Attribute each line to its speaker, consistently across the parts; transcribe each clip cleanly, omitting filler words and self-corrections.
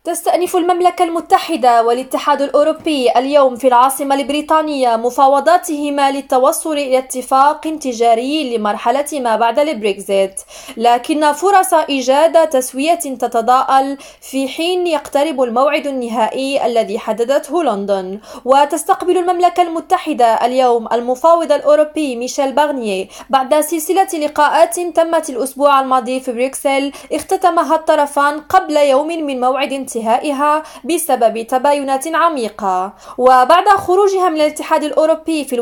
Speaker 1: تستأنف المملكة المتحدة والاتحاد الأوروبي اليوم في العاصمة البريطانية مفاوضاتهما للتوصل إلى اتفاق تجاري لمرحلة ما بعد البريكزيت، لكن فرص إيجاد تسوية تتضاءل في حين يقترب الموعد النهائي الذي حددته لندن. وتستقبل المملكة المتحدة اليوم المفاوض الأوروبي ميشيل بارنييه بعد سلسلة لقاءات تمت الأسبوع الماضي في بروكسل اختتمها الطرفان قبل يوم من موعد انتهائها بسبب تباينات عميقة. وبعد خروجها من الاتحاد الأوروبي في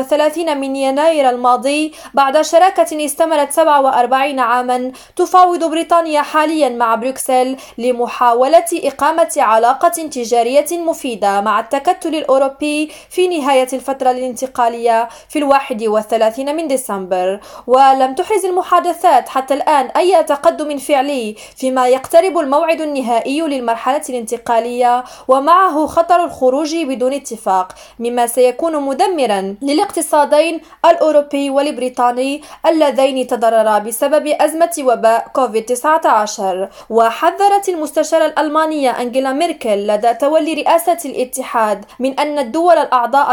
Speaker 1: 31 من يناير الماضي بعد شراكة استمرت 47 عاما، تفاوض بريطانيا حاليا مع بروكسل لمحاولة إقامة علاقة تجارية مفيدة مع التكتل الأوروبي في نهاية الفترة الانتقالية في 31 من ديسمبر. ولم تحرز المحادثات حتى الآن أي تقدم فعلي فيما يقترب الموعد النهائي للمرحلة الانتقالية، ومعه خطر الخروج بدون اتفاق، مما سيكون مدمرا للاقتصادين الأوروبي والبريطاني اللذين تضررا بسبب أزمة وباء كوفيد-19. وحذرت المستشارة الألمانية أنجيلا ميركل لدى تولي رئاسة الاتحاد من أن الدول الأعضاء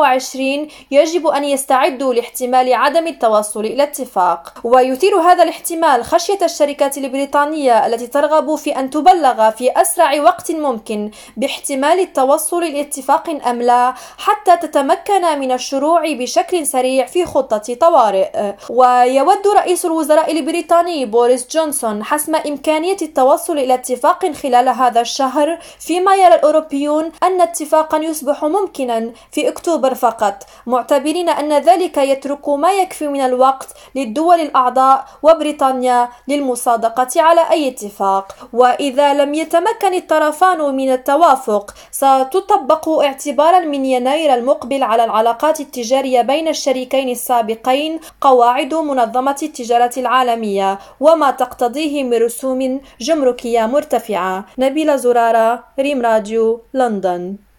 Speaker 1: 27 يجب أن يستعدوا لاحتمال عدم التوصل إلى اتفاق. ويثير هذا الاحتمال خشية الشركات البريطانية التي ترغب في أن تبلغ في أسرع وقت ممكن باحتمال التوصل إلى اتفاق أم لا، حتى تتمكن من الشروع بشكل سريع في خطة طوارئ. ويود رئيس الوزراء البريطاني بوريس جونسون حسم إمكانية التوصل إلى اتفاق خلال هذا الشهر، فيما يرى الأوروبيون أن اتفاقا يصبح ممكنا في أكتوبر فقط، معتبرين أن ذلك يترك ما يكفي من الوقت للدول الأعضاء وبريطانيا للمصادقة على أي اتفاق. وإذا لم يتمكن الطرفان من التوافق، ستطبق اعتبارا من يناير المقبل على العلاقات التجارية بين الشريكين السابقين قواعد منظمة التجارة العالمية، وما تقتضيه من رسوم جمركية مرتفعة. نبيلة زرارة، ريم راديو، لندن.